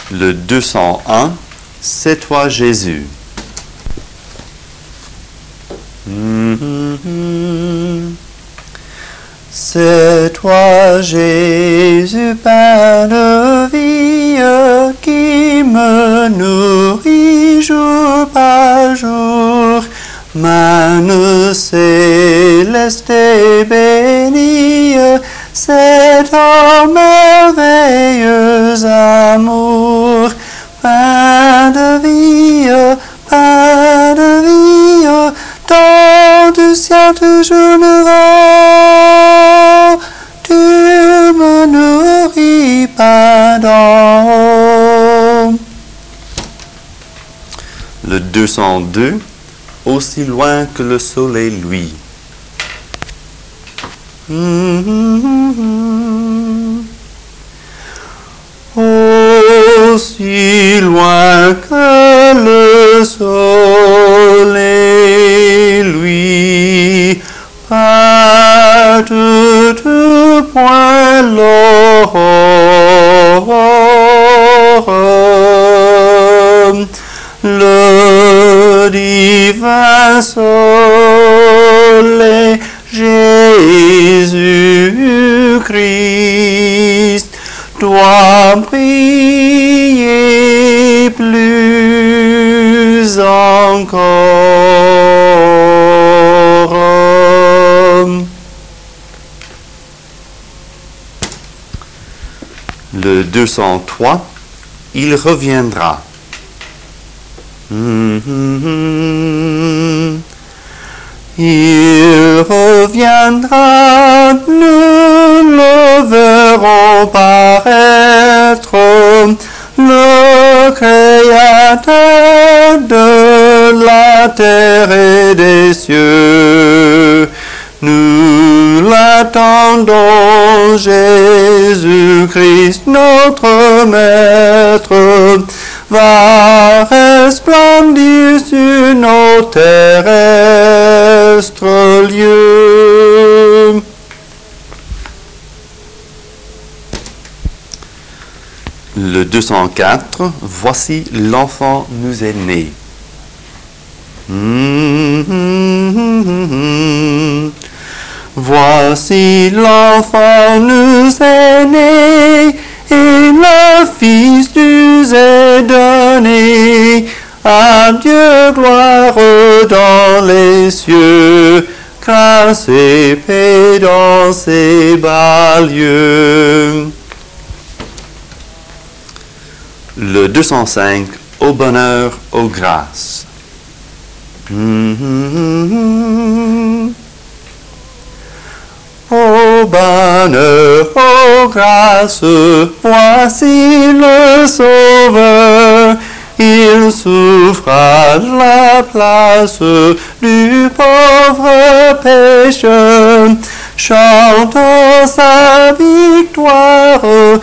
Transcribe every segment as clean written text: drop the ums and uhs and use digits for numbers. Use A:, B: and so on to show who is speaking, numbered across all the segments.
A: Le 201, c'est toi Jésus.
B: C'est toi Jésus, pain de vie, qui me nourrit jour par jour. Manne céleste et bénie, c'est ton merveilleux amour. Pain de vie, dans du ciel toujours nouveau, tu me nourris pas d'en haut.
A: Le 202, aussi loin que le soleil lui.
B: Aussi loin que le soleil lui, à tout point l'aurore, le divin soleil Jésus-Christ doit briller plus encore.
A: Le 203, il reviendra.
B: Il reviendra, nous le verrons paraître, le Créateur de la terre et des cieux. Nous l'attendons, Jésus-Christ, notre Maître, va resplendir sur nos terrestres lieux.
A: Le 204, voici l'enfant nous est né.
B: Voici l'enfant nous est né, et le Fils nous est donné. À Dieu gloire dans les cieux, grâce et paix dans ses bas lieux.
A: Le 205, au bonheur, aux grâces.
B: Ô bonheur, ô grâce, voici le Sauveur. Il souffre à la place du pauvre pécheur. Chantons sa victoire,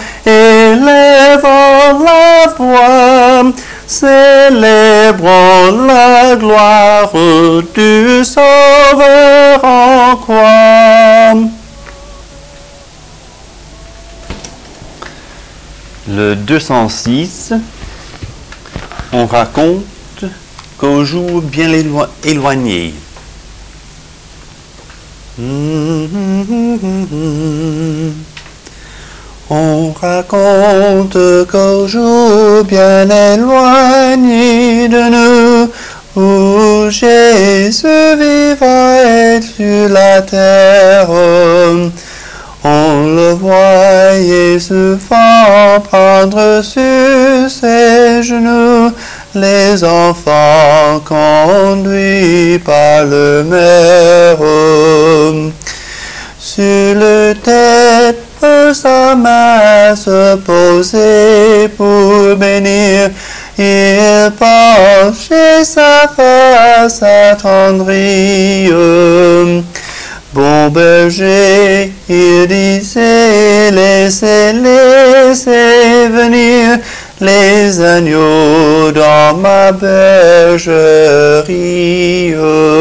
B: élevons la voix, célébrons la gloire du Sauveur en croix.
A: Le 206, on raconte qu'au jour bien éloigné,
B: on raconte qu'au jour bien éloigné de nous, où Jésus vivant est sur la terre, on le voyait souvent prendre sur ses genoux les enfants conduits par le Maire. Sur le tête de sa main se poser pour bénir, il penchait sa face attendrie. Bon berger, il disait, laissez venir les agneaux dans ma bergerie.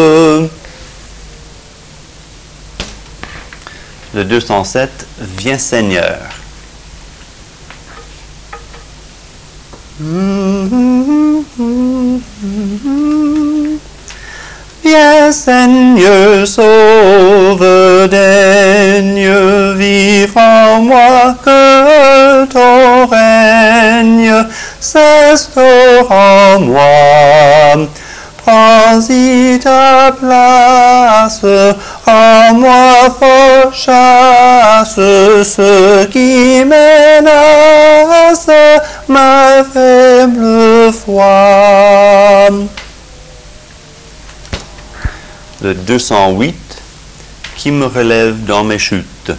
A: Le 207, viens Seigneur.
B: Viens Seigneur, sauve, daigne vivre en moi, que ton règne s'instaure en moi. Prends-y ta place, rends-moi fort chasse, ce qui menace ma faible foi.
A: Le 208, qui me relève dans mes chutes.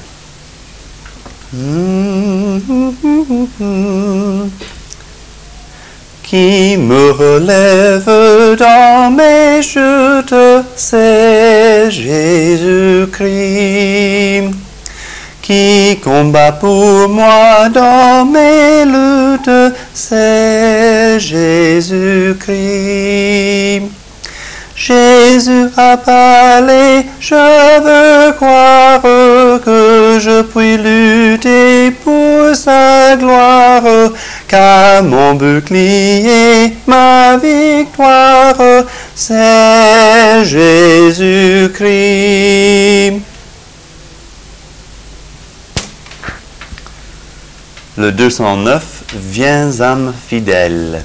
B: Qui me relève dans mes chutes, c'est Jésus-Christ. Qui combat pour moi dans mes luttes, c'est Jésus-Christ. Jésus a parlé, je veux croire que je puis lutter pour sa gloire, car mon bouclier, ma victoire, c'est Jésus-Christ.
A: Le 209, viens âme fidèle.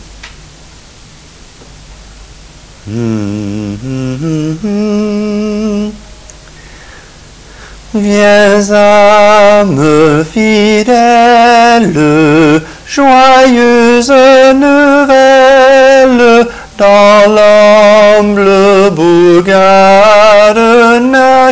B: Viens âme fidèle, joyeuse nouvelle, dans l'humble bourgade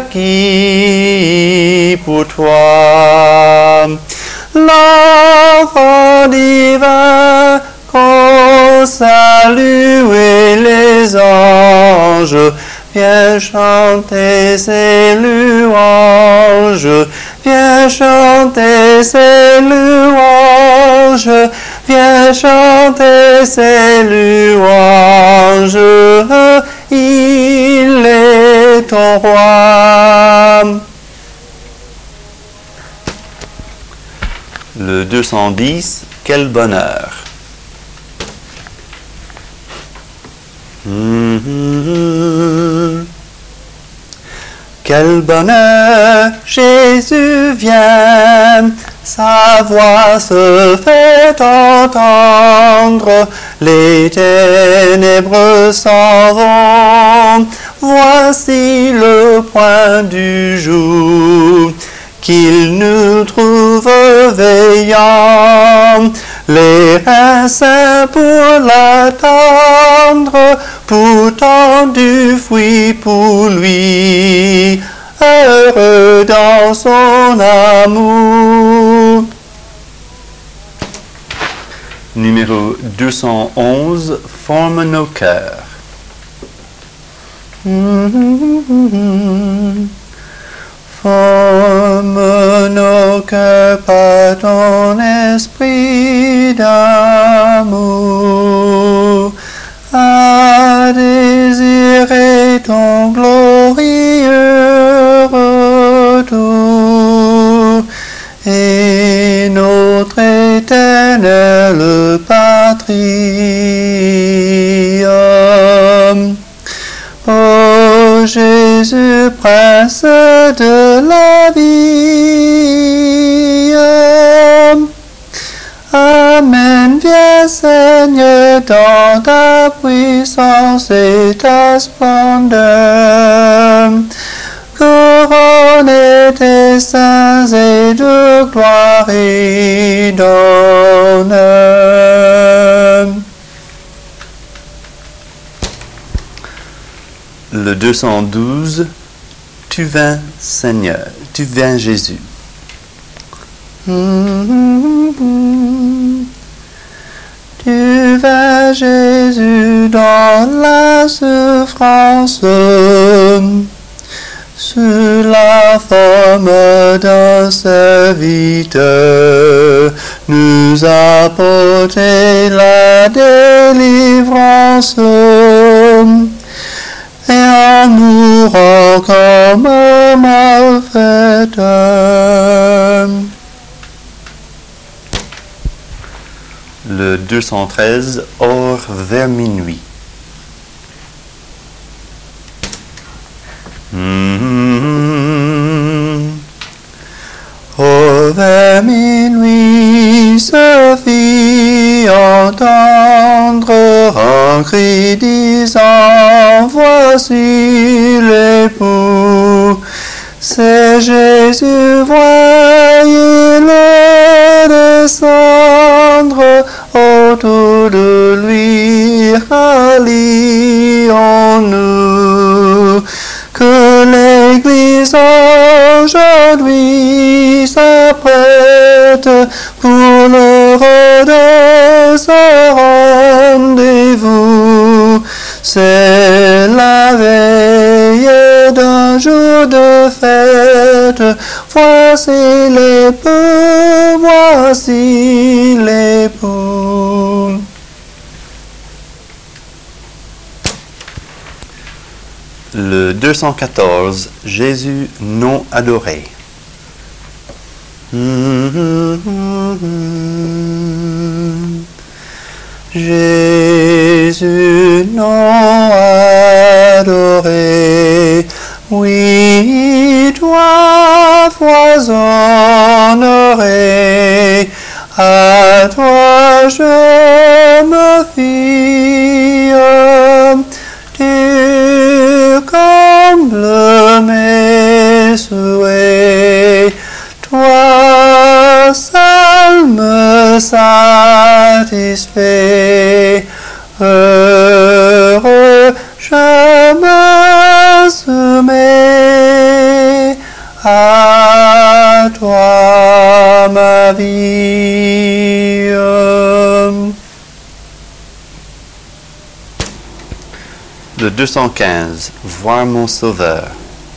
B: naquit pour toi. L'enfant divin qu'on salue les anges, viens chanter ses louanges, viens chanter ses louanges, viens chanter ses louanges, il est ton roi.
A: Le 210, quel bonheur.
B: Quel bonheur, Jésus vient, sa voix se fait entendre, les ténèbres s'en vont, voici le point du jour, qu'il nous trouve veillants, les reins saints pour l'attendre, pourtant du fruit pour lui, heureux dans son amour.
A: Numéro 211, forme nos cœurs.
B: Forme nos cœurs par ton esprit d'amour, à désirer ton glorieux retour et notre éternelle patrie. Ô Jésus, Prince de la vie, Amen, viens Seigneur dans ta puissance et ta splendeur, couronné tes saints et de gloire et d'honneur.
A: Le 212, tu viens Seigneur, tu viens Jésus.
B: Tu vas Jésus dans la souffrance, sous la forme d'un serviteur, nous apporter la délivrance, et en mourant comme un malfaiteur.
A: Le 213, Or vers minuit.
B: Or vers minuit se fit entendre un cri disant, voici l'époux. C'est Jésus, voyez-le descendre, autour de lui rallions-nous. Que l'Église aujourd'hui s'apprête pour l'heure de ce rendez-vous. C'est la veille d'un jour de fête. Voici l'époux, voici l'époux.
A: Le 214, Jésus non adoré.
B: Jésus non adoré, oui, toi foisonnerai, à toi je me fie, tu combles mes souhaits, toi seul me satisfait. Heureux, je me soumets à toi, ma vie.
A: Le 215, Voir mon Sauveur.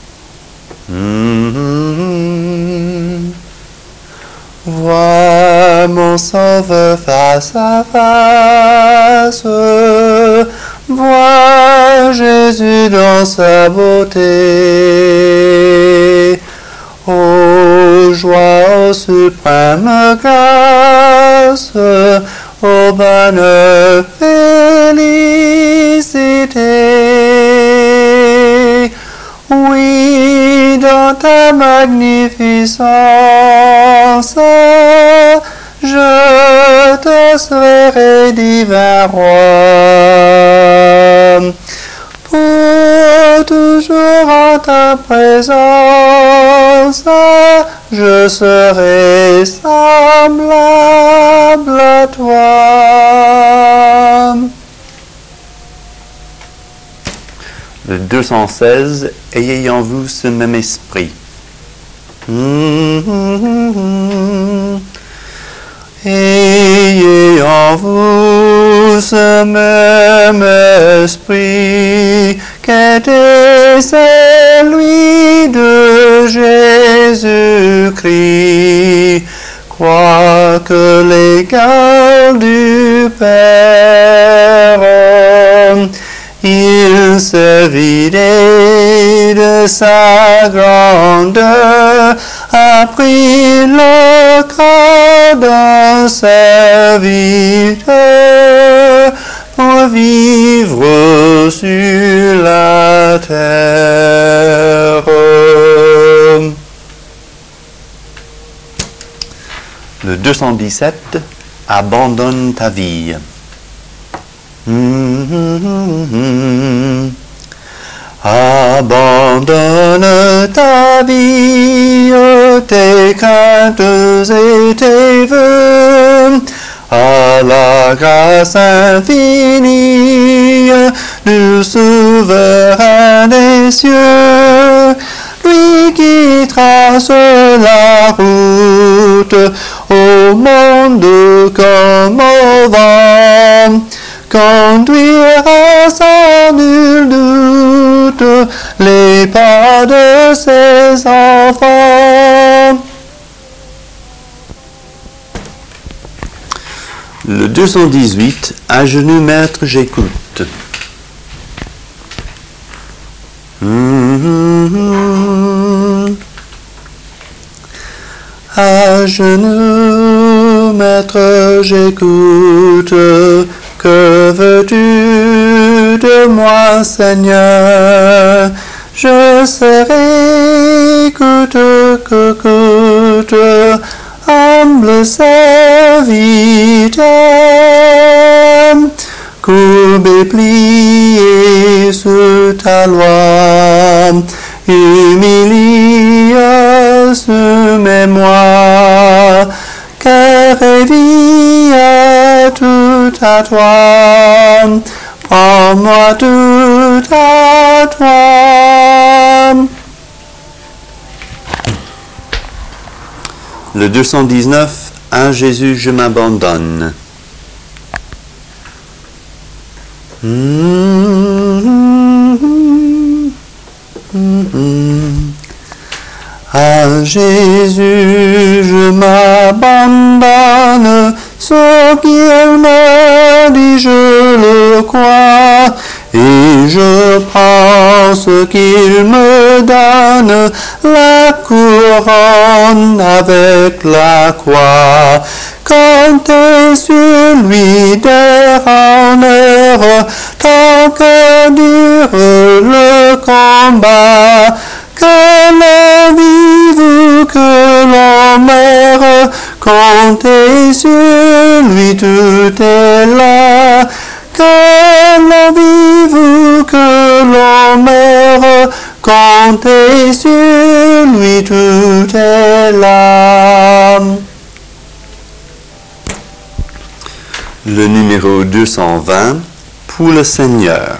B: Vois mon Sauveur face à face, vois Jésus dans sa beauté. Ô joie, ô suprême grâce, ô bonheur, félicité. Oui, dans ta magnificence, je te serai divin roi. Pour toujours en ta présence, je serai semblable à toi.
A: Le 216, Ayez en vous ce même esprit.
B: Ayez en vous ce même esprit qu'était celui de Jésus-Christ, quoique l'égal du Père, il se vidait de sa grandeur, a pris le corps d'un serviteur pour vivre sur la terre.
A: Le 217, Abandonne ta vie.
B: Abandonne ta vie, tes craintes et tes vœux, à la grâce infinie du souverain des cieux, lui qui trace la route au monde comme au vent, conduira sans nul doute les pas de ses enfants.
A: Le 218, À genoux maître, j'écoute.
B: À genoux Maître, j'écoute. Que veux-tu de moi, Seigneur? Je serai que coûte, humble serviteur, courbé, plié sous ta loi, humilié, soumets-moi, cœur et vie à tout à toi, prends-moi tout à toi.
A: Le 219, à Jésus je m'abandonne.
B: À Jésus je m'abandonne, ce qu'il me dit je le crois, et je prends ce qu'il me donne, la couronne avec la croix. Comptez sur lui d'heure en heure, tant que dure le combat. Que l'on vive, que l'on meure, comptez sur lui, tout est là. Que l'on vive, que l'on meure, comptez sur lui, tout est là.
A: Le numéro 220, pour le Seigneur.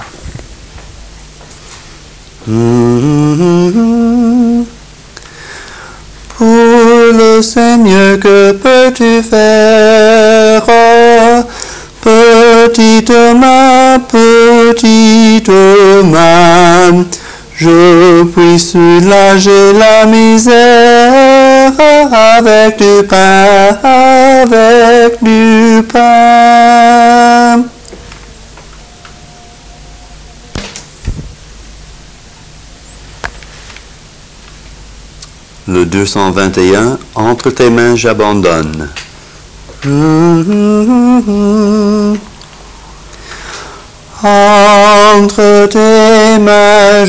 B: Pour le Seigneur, que peux-tu faire? Petite main, je puis soulager la misère avec du pain, avec du pain.
A: Le 221, entre tes mains j'abandonne.
B: Entre tes mains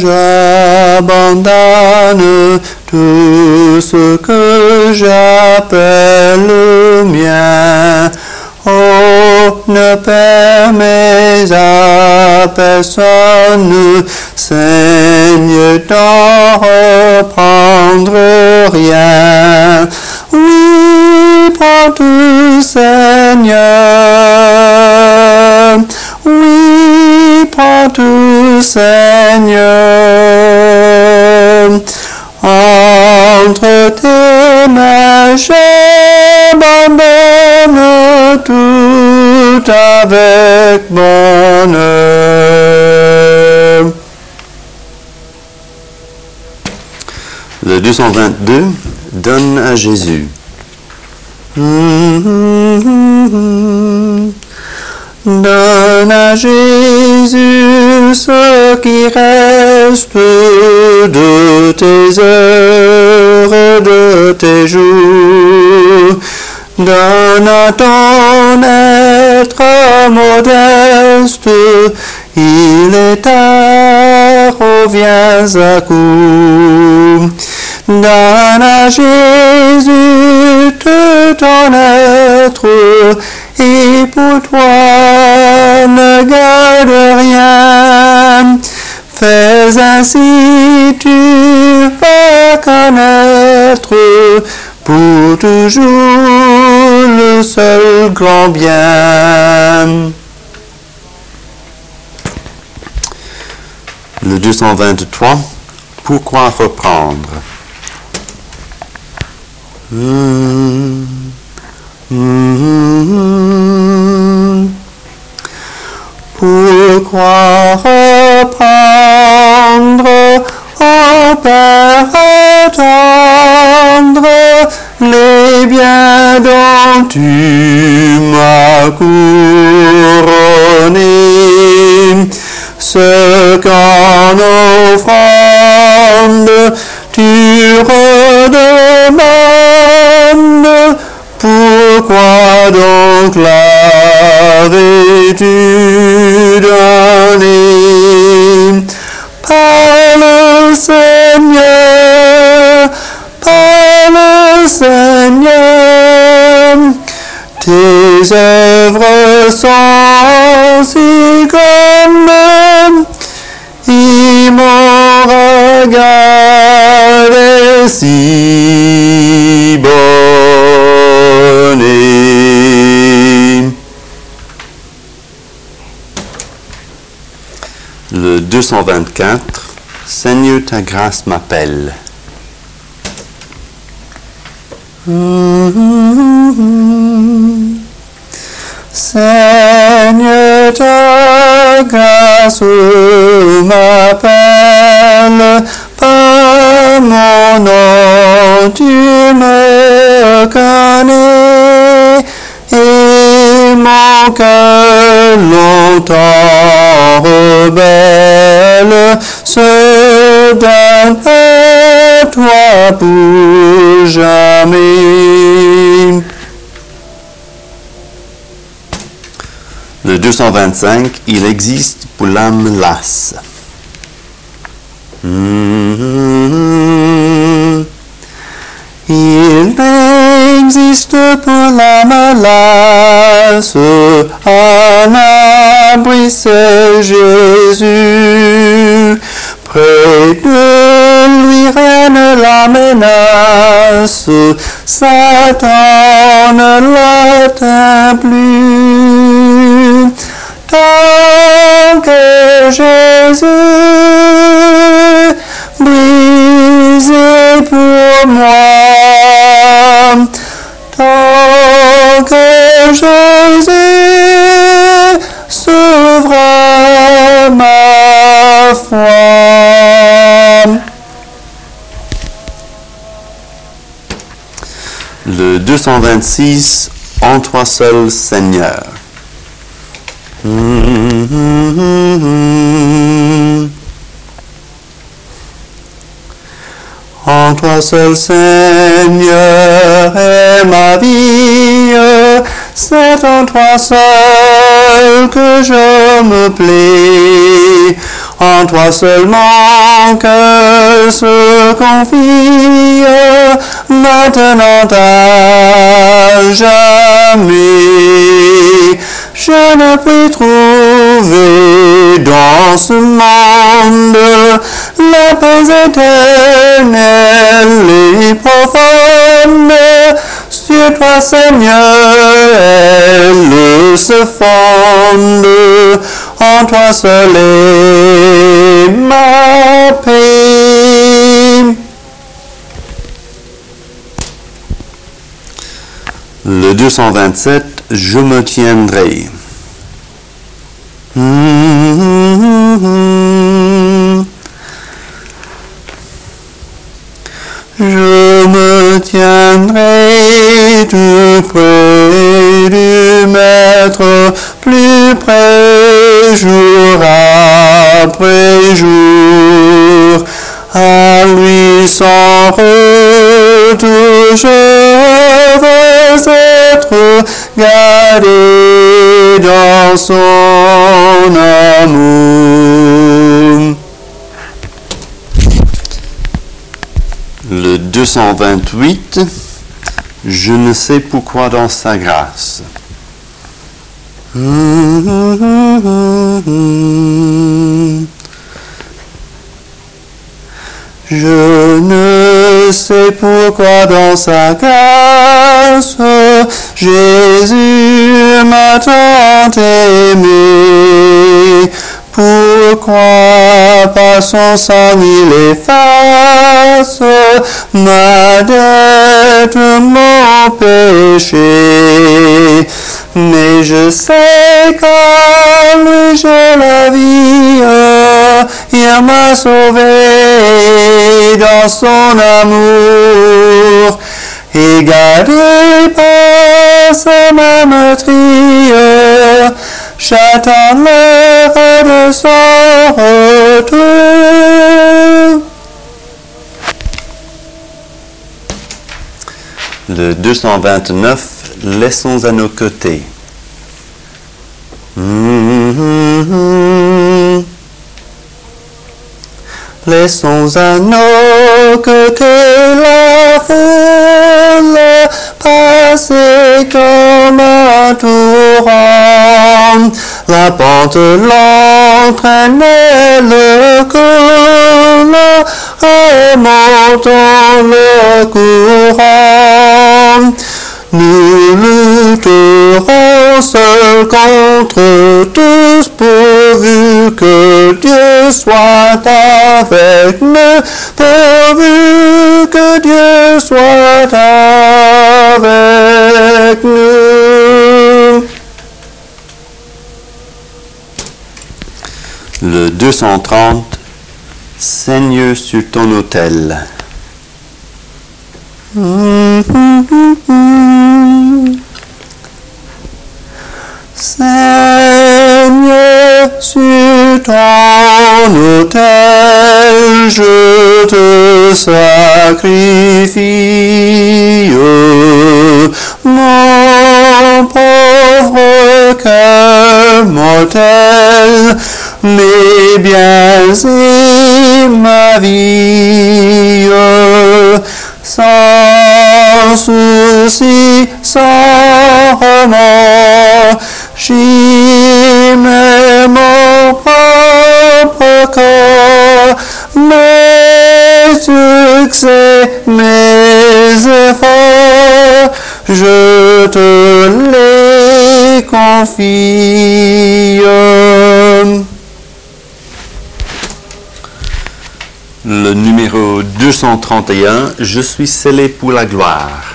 B: j'abandonne tout ce que j'appelle le mien. Oh, ne permets à personne, Seigneur, d'en reprendre rien. Oui, prends tout, Seigneur. Oui, prends tout, Seigneur. Entre tes mains j'abandonne tout avec bonheur.
A: Le 222, donne à Jésus.
B: Donne à Jésus ce qui reste de tes heures, de tes jours. Donne à ton être modeste, il est tard, reviens à coup. Donne à Jésus tout ton être, et pour toi ne garde rien. Fais ainsi, tu vas connaître pour toujours le seul grand bien.
A: Le 223, pourquoi reprendre?
B: Pourquoi reprendre, ô Père tendre, les biens dont tu m'as couronné, ce qu'en offrande tu redemandes? Pourquoi m'avais-tu donné. Parle, Seigneur, parle, Seigneur. Tes œuvres sont si grandes, et mon regard est si bonne.
A: Le 224, Seigneur, ta grâce m'appelle.
B: Seigneur, ta grâce m'appelle, par mon nom tu me connais, et mon cœur longtemps rebelle se donne à toi pour jamais.
A: Le 225, il existe pour l'âme lasse.
B: Il existe pour l'âme lasse un abri, c'est Jésus. Près de lui règne la menace, Satan ne l'atteint plus. Tant que Jésus brisé pour moi, tant que Jésus sauvera ma foi.
A: Le 226, en toi seul, Seigneur.
B: En toi seul, Seigneur, est ma vie, c'est en toi seul que je me plais. En toi seulement que se confie, maintenant à jamais. Je ne puis trouver dans ce monde la paix éternelle et profonde. Sur toi, Seigneur, elle se fonde. En toi seul est ma paix.
A: Le 227, je me tiendrai.
B: Je me tiendrai tout près du Maître, plus près jour après jour. À lui sans retour, je veux être gardé dans son amour.
A: Le 228, je ne sais pourquoi dans sa grâce.
B: Je ne sais pourquoi dans sa grâce, Jésus m'a tant aimé. Pourquoi par son sang il efface ma dette, mon péché. Mais je sais qu'en lui j'ai la vie, il m'a sauvé dans son amour, et gardé par sa main meurtrière, j'attends l'heure de son retour.
A: Le 229, laissons à nos côtés.
B: Laissons à nos côtés la foule passer comme un torrent. La pente l'entraîne et le coule, remontant le courant. Nous lutterons seuls contre tous, pourvu que Dieu soit avec nous, pourvu que Dieu soit avec nous.
A: Le 230, Seigneur sur ton autel.
B: Seigneur, sur ton autel, je te sacrifie mon pauvre cœur mortel, mes biens et ma vie. Sans souci, sans remords, j'y mets mon propre corps, mes succès, mes efforts, je te les confie.
A: Le numéro 231, je suis scellé pour la gloire.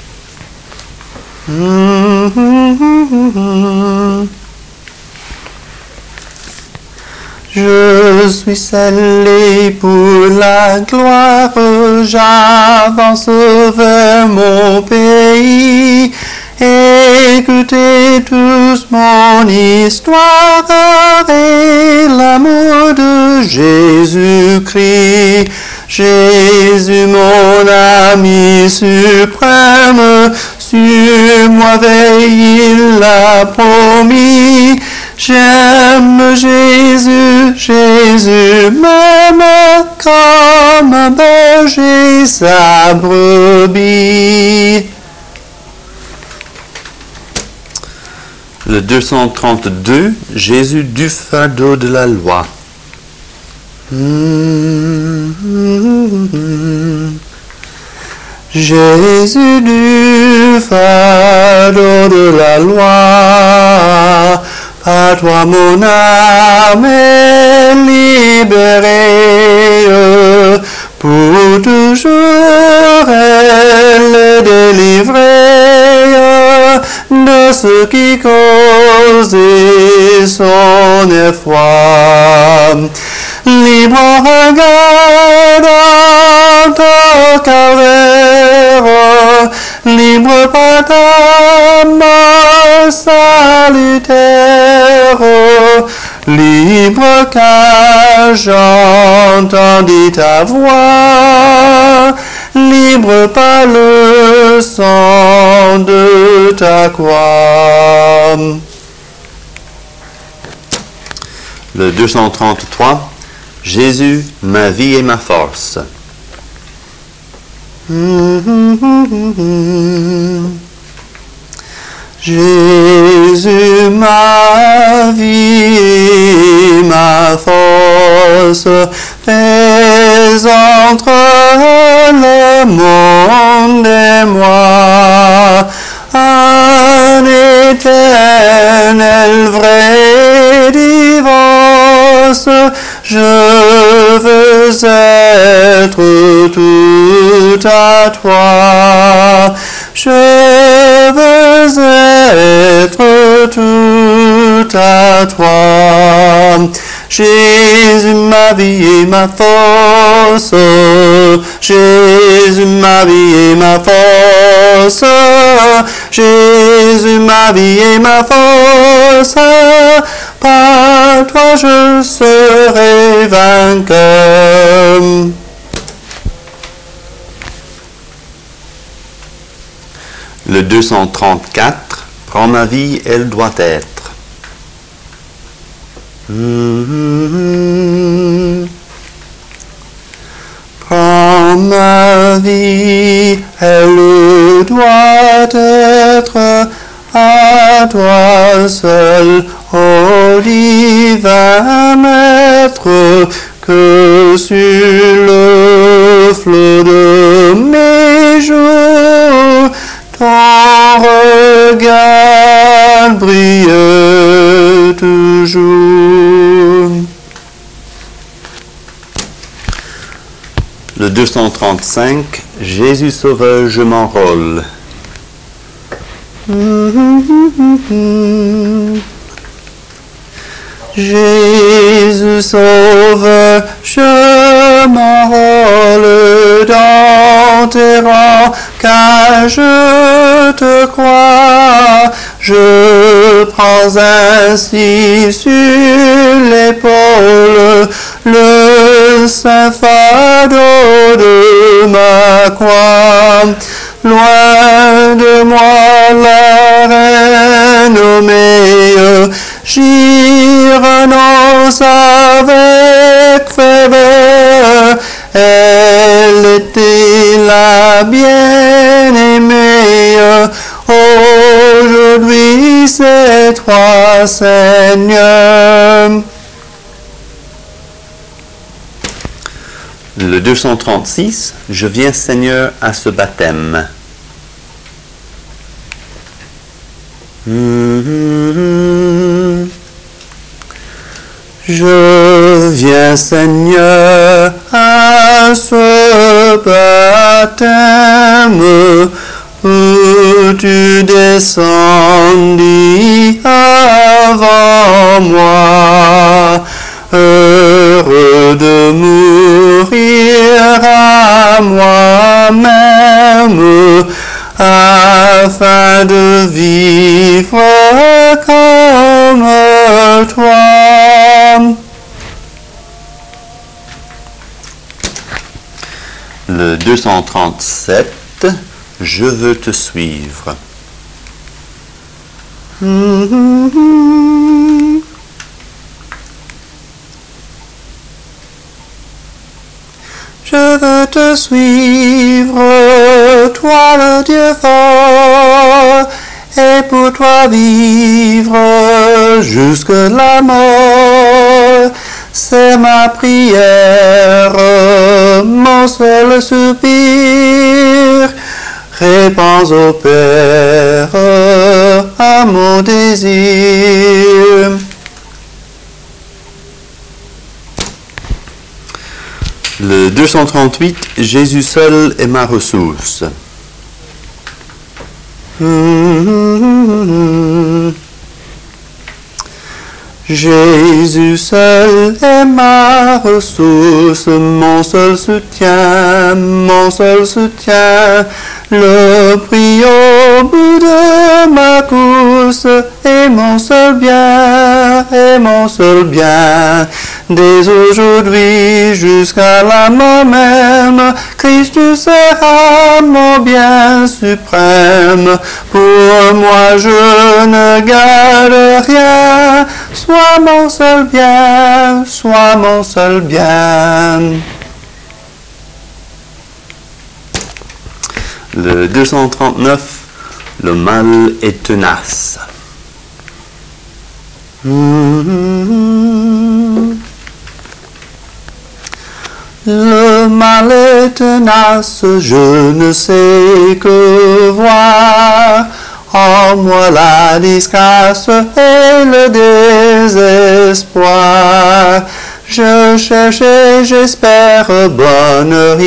B: Je suis scellé pour la gloire, j'avance vers mon pays. Écoutez tous mon histoire et l'amour de Jésus-Christ. Jésus, mon ami suprême, sur moi veille, il l'a promis. J'aime Jésus, Jésus m'aime comme un berger sa brebis.
A: Le 232, Jésus du fardeau de la loi.
B: Jésus du fardeau de la loi, par toi mon âme est libérée, pour toujours elle est délivrée de ce qui causait son effroi. Libre regarde ton calvaire, libre par ta mort salutaire, libre car j'entendis ta voix, libre par le sang de ta croix.
A: Le 233, Jésus, ma vie et ma force.
B: Jésus, ma vie et ma force, fais entre le monde et moi un éternel vrai divorce. Je veux être tout à toi. Je veux être tout à toi. Jésus, ma vie et ma force. Jésus, ma vie et ma force. Jésus, ma vie et ma force. Par toi je serai vainqueur.
A: Le 234, prends ma vie, elle doit être.
B: Prends ma vie, elle doit être à toi seul, ô divin Maître, que sur le flot de mes jours, ton regard brille toujours.
A: Le 235, Jésus Sauveur, je m'enrôle.
B: Jésus Sauveur, je m'enrôle dans tes rangs, car je te crois. Je prends ainsi sur l'épaule le saint fardeau de ma croix. Loin de moi la renommée, j'y renonce avec ferveur. Elle était la bien-aimée, aujourd'hui c'est toi, Seigneur.
A: Le 236, je viens Seigneur à ce baptême.
B: Je viens Seigneur à ce baptême où tu descendis avant moi. Heureux de mourir à moi-même, afin de vivre comme toi.
A: Le 237, je veux te suivre.
B: Je veux te suivre, toi le Dieu fort, et pour toi vivre jusque la mort. C'est ma prière, mon seul soupir. Réponds au Père à mon désir.
A: Le 238, Jésus seul est ma ressource.
B: Jésus seul est ma ressource, mon seul soutien, le prix au bout de ma course, et mon seul bien, dès aujourd'hui jusqu'à la mort même, Christ tu seras mon bien suprême, pour moi je ne garde rien, sois mon seul bien, sois mon seul bien.
A: Le 239, le mal est tenace.
B: Le mal est tenace, je ne sais que voir. En moi la disgrâce et le désespoir. Je cherche et j'espère bonheur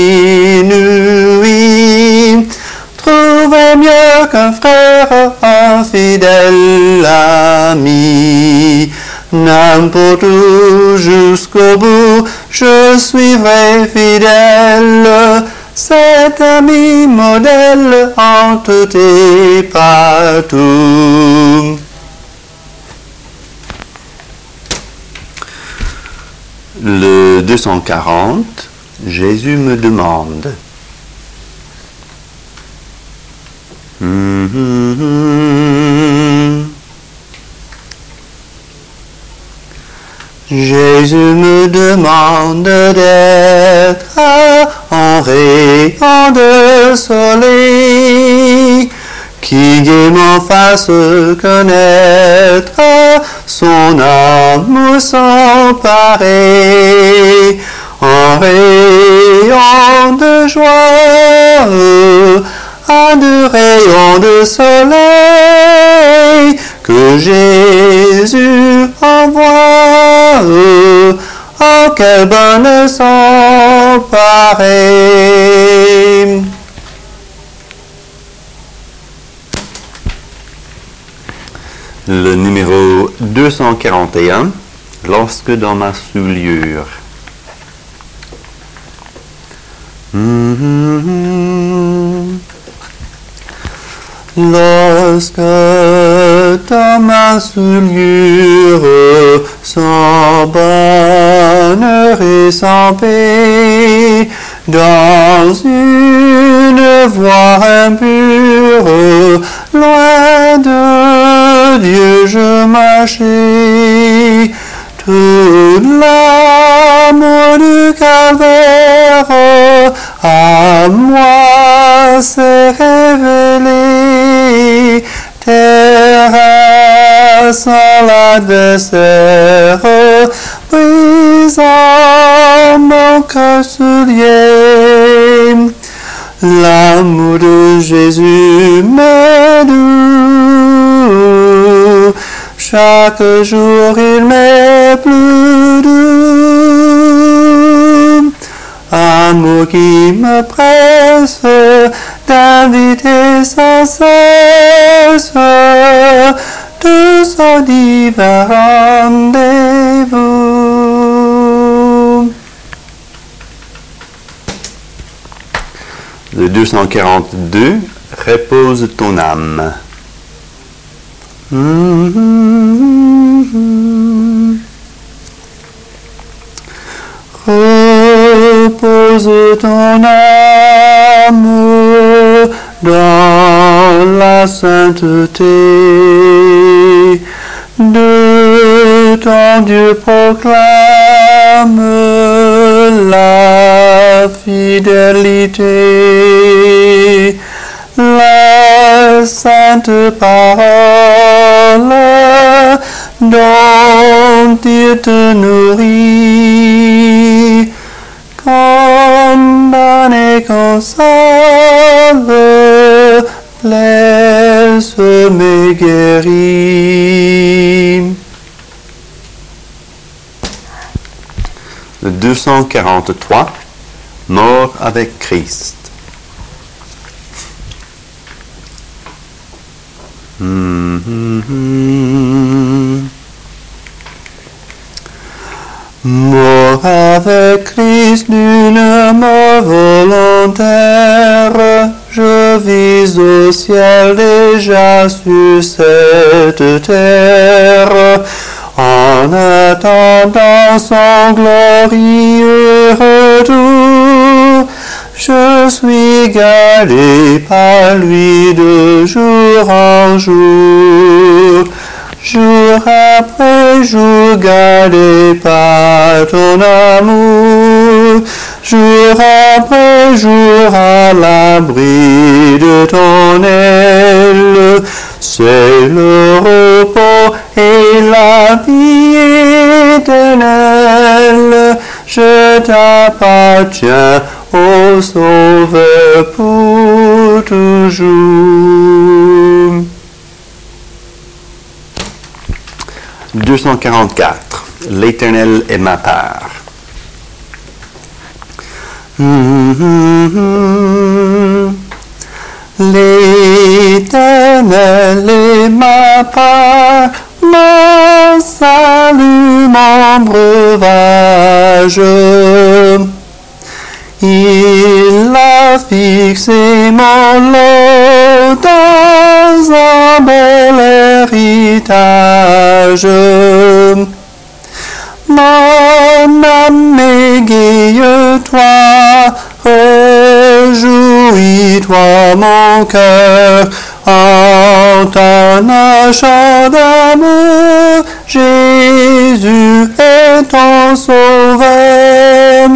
B: inouï. Trouver mieux qu'un frère, un fidèle ami. N'importe où, jusqu'au bout, je suivrai fidèle. Cet ami modèle en tout et partout.
A: Le 240, Jésus me demande.
B: Jésus me demande d'être un rayon de soleil qui gaiement fasse connaître son amour sans pareil. Un rayon de joie, un rayon de soleil que Jésus envoie. Oh, quel bonheur sans pareil.
A: Le numéro 241, lorsque dans ma souillure.
B: Lorsque dans ma souillure, sans bonheur et sans paix, dans une voie impure, loin de Dieu je marchais, tout l'amour du calvaire à moi s'est révélé, terrassant l'adversaire, brisant mon cœur souillé. L'amour de Jésus m'est doux, chaque jour il m'est plus doux. Amour qui me presse d'inviter sans cesse de son divin rendez-vous.
A: Le 242, repose ton âme.
B: Repose ton âme dans la sainteté de ton Dieu, proclame la fidélité, la sainte parole dont il te nourrit, condamne et console, blesse mais guérit.
A: Le 243, mort avec Christ.
B: Mort avec Christ d'une mort volontaire, je vis au ciel déjà sur cette terre, en attendant son glorieux retour. Je suis gardé par lui de jour en jour, jour après jour gardé par ton amour, jour après jour à l'abri de ton aile. C'est le repos et la vie éternelle. Je t'appartiens, ô Sauveur, pour toujours.
A: 244, l'Éternel est ma part.
B: L'Éternel est ma part, mon salut, mon breuvage. Il a fixé mon lot dans un bel héritage. Mon âme égaye-toi, réjouis-toi mon cœur, en ton chant d'amour. Jésus est mon sauveur.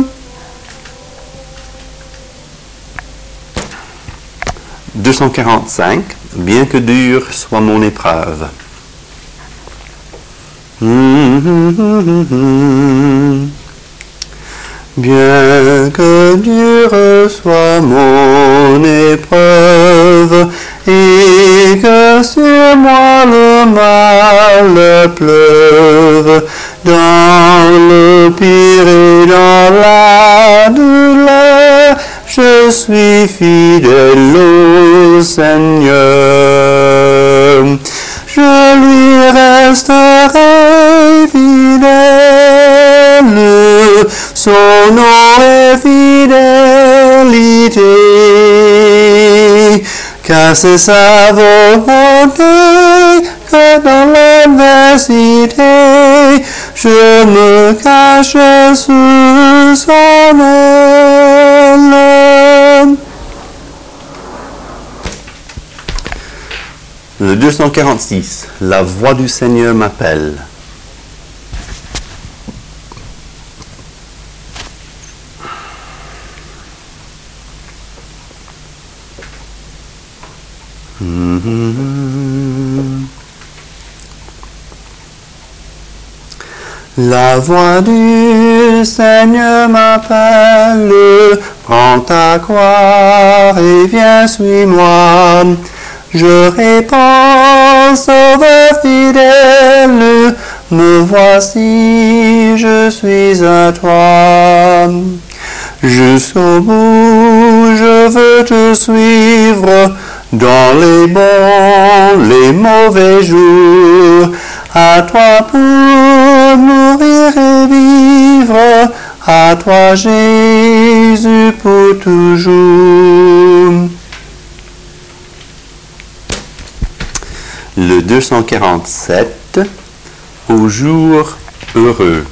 A: 245. Bien que dure soit mon épreuve. Bien que dure soit mon épreuve, et que sur moi le mal pleuve, dans le pire et dans la douleur, je suis fidèle au Seigneur. Je lui resterai fidèle, son nom est fidélité, car c'est sa volonté que dans l'adversité, je me cache sous son aile. Le 246. La voix du Seigneur m'appelle. La voix du Seigneur m'appelle, prends ta croix et viens, suis-moi. Je réponds, Sauveur fidèle, me voici, je suis à toi. Jusqu'au bout, je veux te suivre, dans les bons, les mauvais jours. À toi pour mourir et vivre, à toi Jésus pour toujours. Le 247, au jour heureux.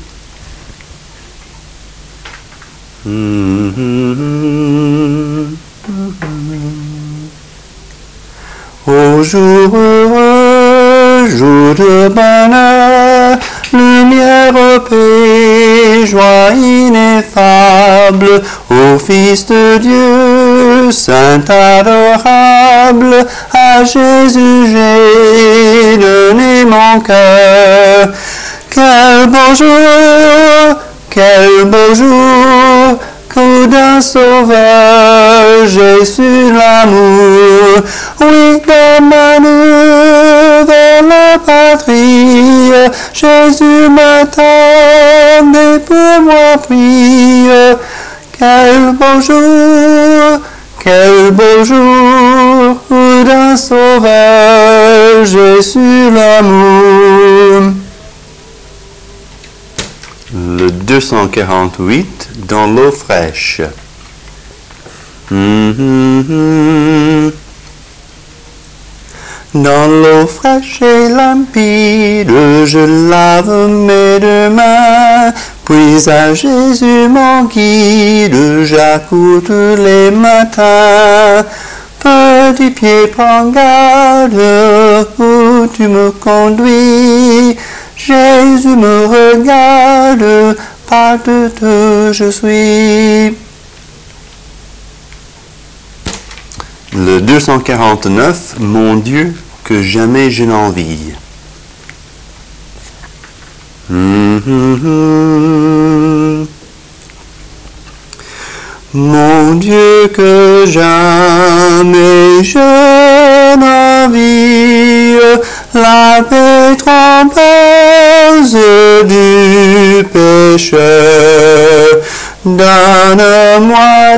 A: Au jour heureux, jour de bonheur, lumière, paix, joie ineffable, ô Fils de Dieu, Saint adorable, à Jésus j'ai donné mon cœur. Quel beau jour, que d'un sauveur j'ai su l'amour. Oui, dans ma nouvelle patrie, Jésus m'attend et pour moi prie. Quel beau jour, où d'un sauveur j'ai su l'amour. Le 248, dans l'eau fraîche. Dans l'eau fraîche et limpide, je lave mes deux mains, puis à Jésus mon guide, j'accours tous les matins. Petit pied, prends garde, où tu me conduis. Jésus me regarde, pas de te je suis. Le 249, mon Dieu, que jamais je n'envie. Mon Dieu, que jamais je n'envie, la paix trompeuse du pécheur. Donne-moi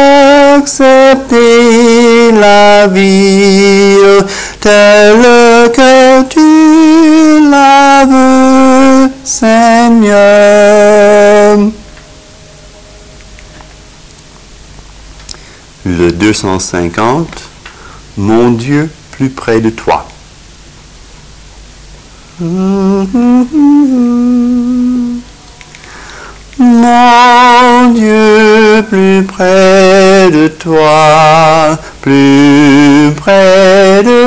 A: d'accepter la vie telle que tu la veux, Seigneur. Le 250, mon Dieu, plus près de toi. Mon Dieu, plus près de toi, plus près de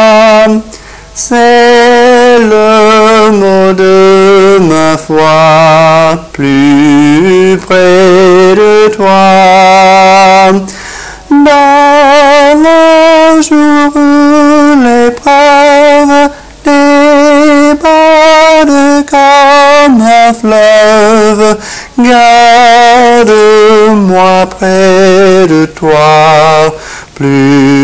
A: toi, c'est le mot de ma foi.
B: plus près de toi. Dans le jour où l'épreuve déborde comme un fleuve, garde-moi près de toi, plus